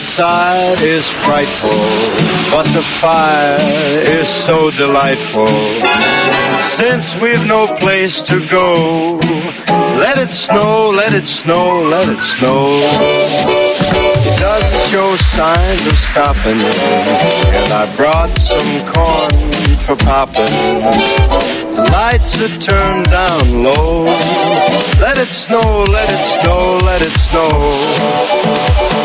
outside is frightful, but the fire is so delightful. Since we've no place to go, let it snow, let it snow, let it snow. It doesn't show signs of stopping, and I brought some corn for popping. The lights are turned down low. Let it snow, let it snow, let it snow.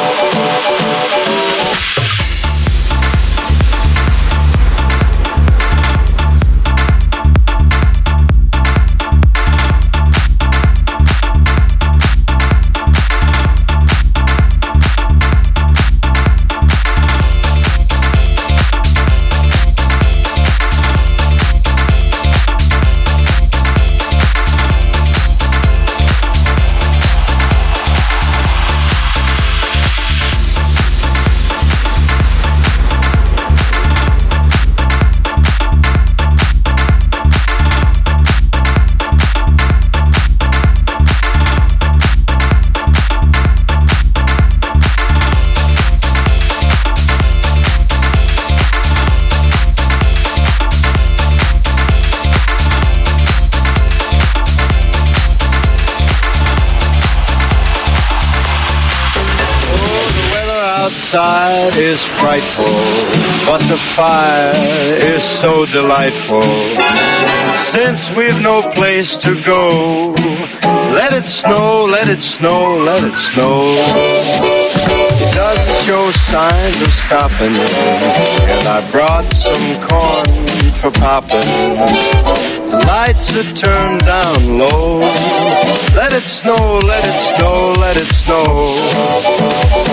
Outside is frightful, but the fire is so delightful. Since we've no place to go, let it snow, let it snow, let it snow. It doesn't show signs of stopping, and I brought some corn for popping. The lights are turned down low. Let it snow, let it snow, let it snow.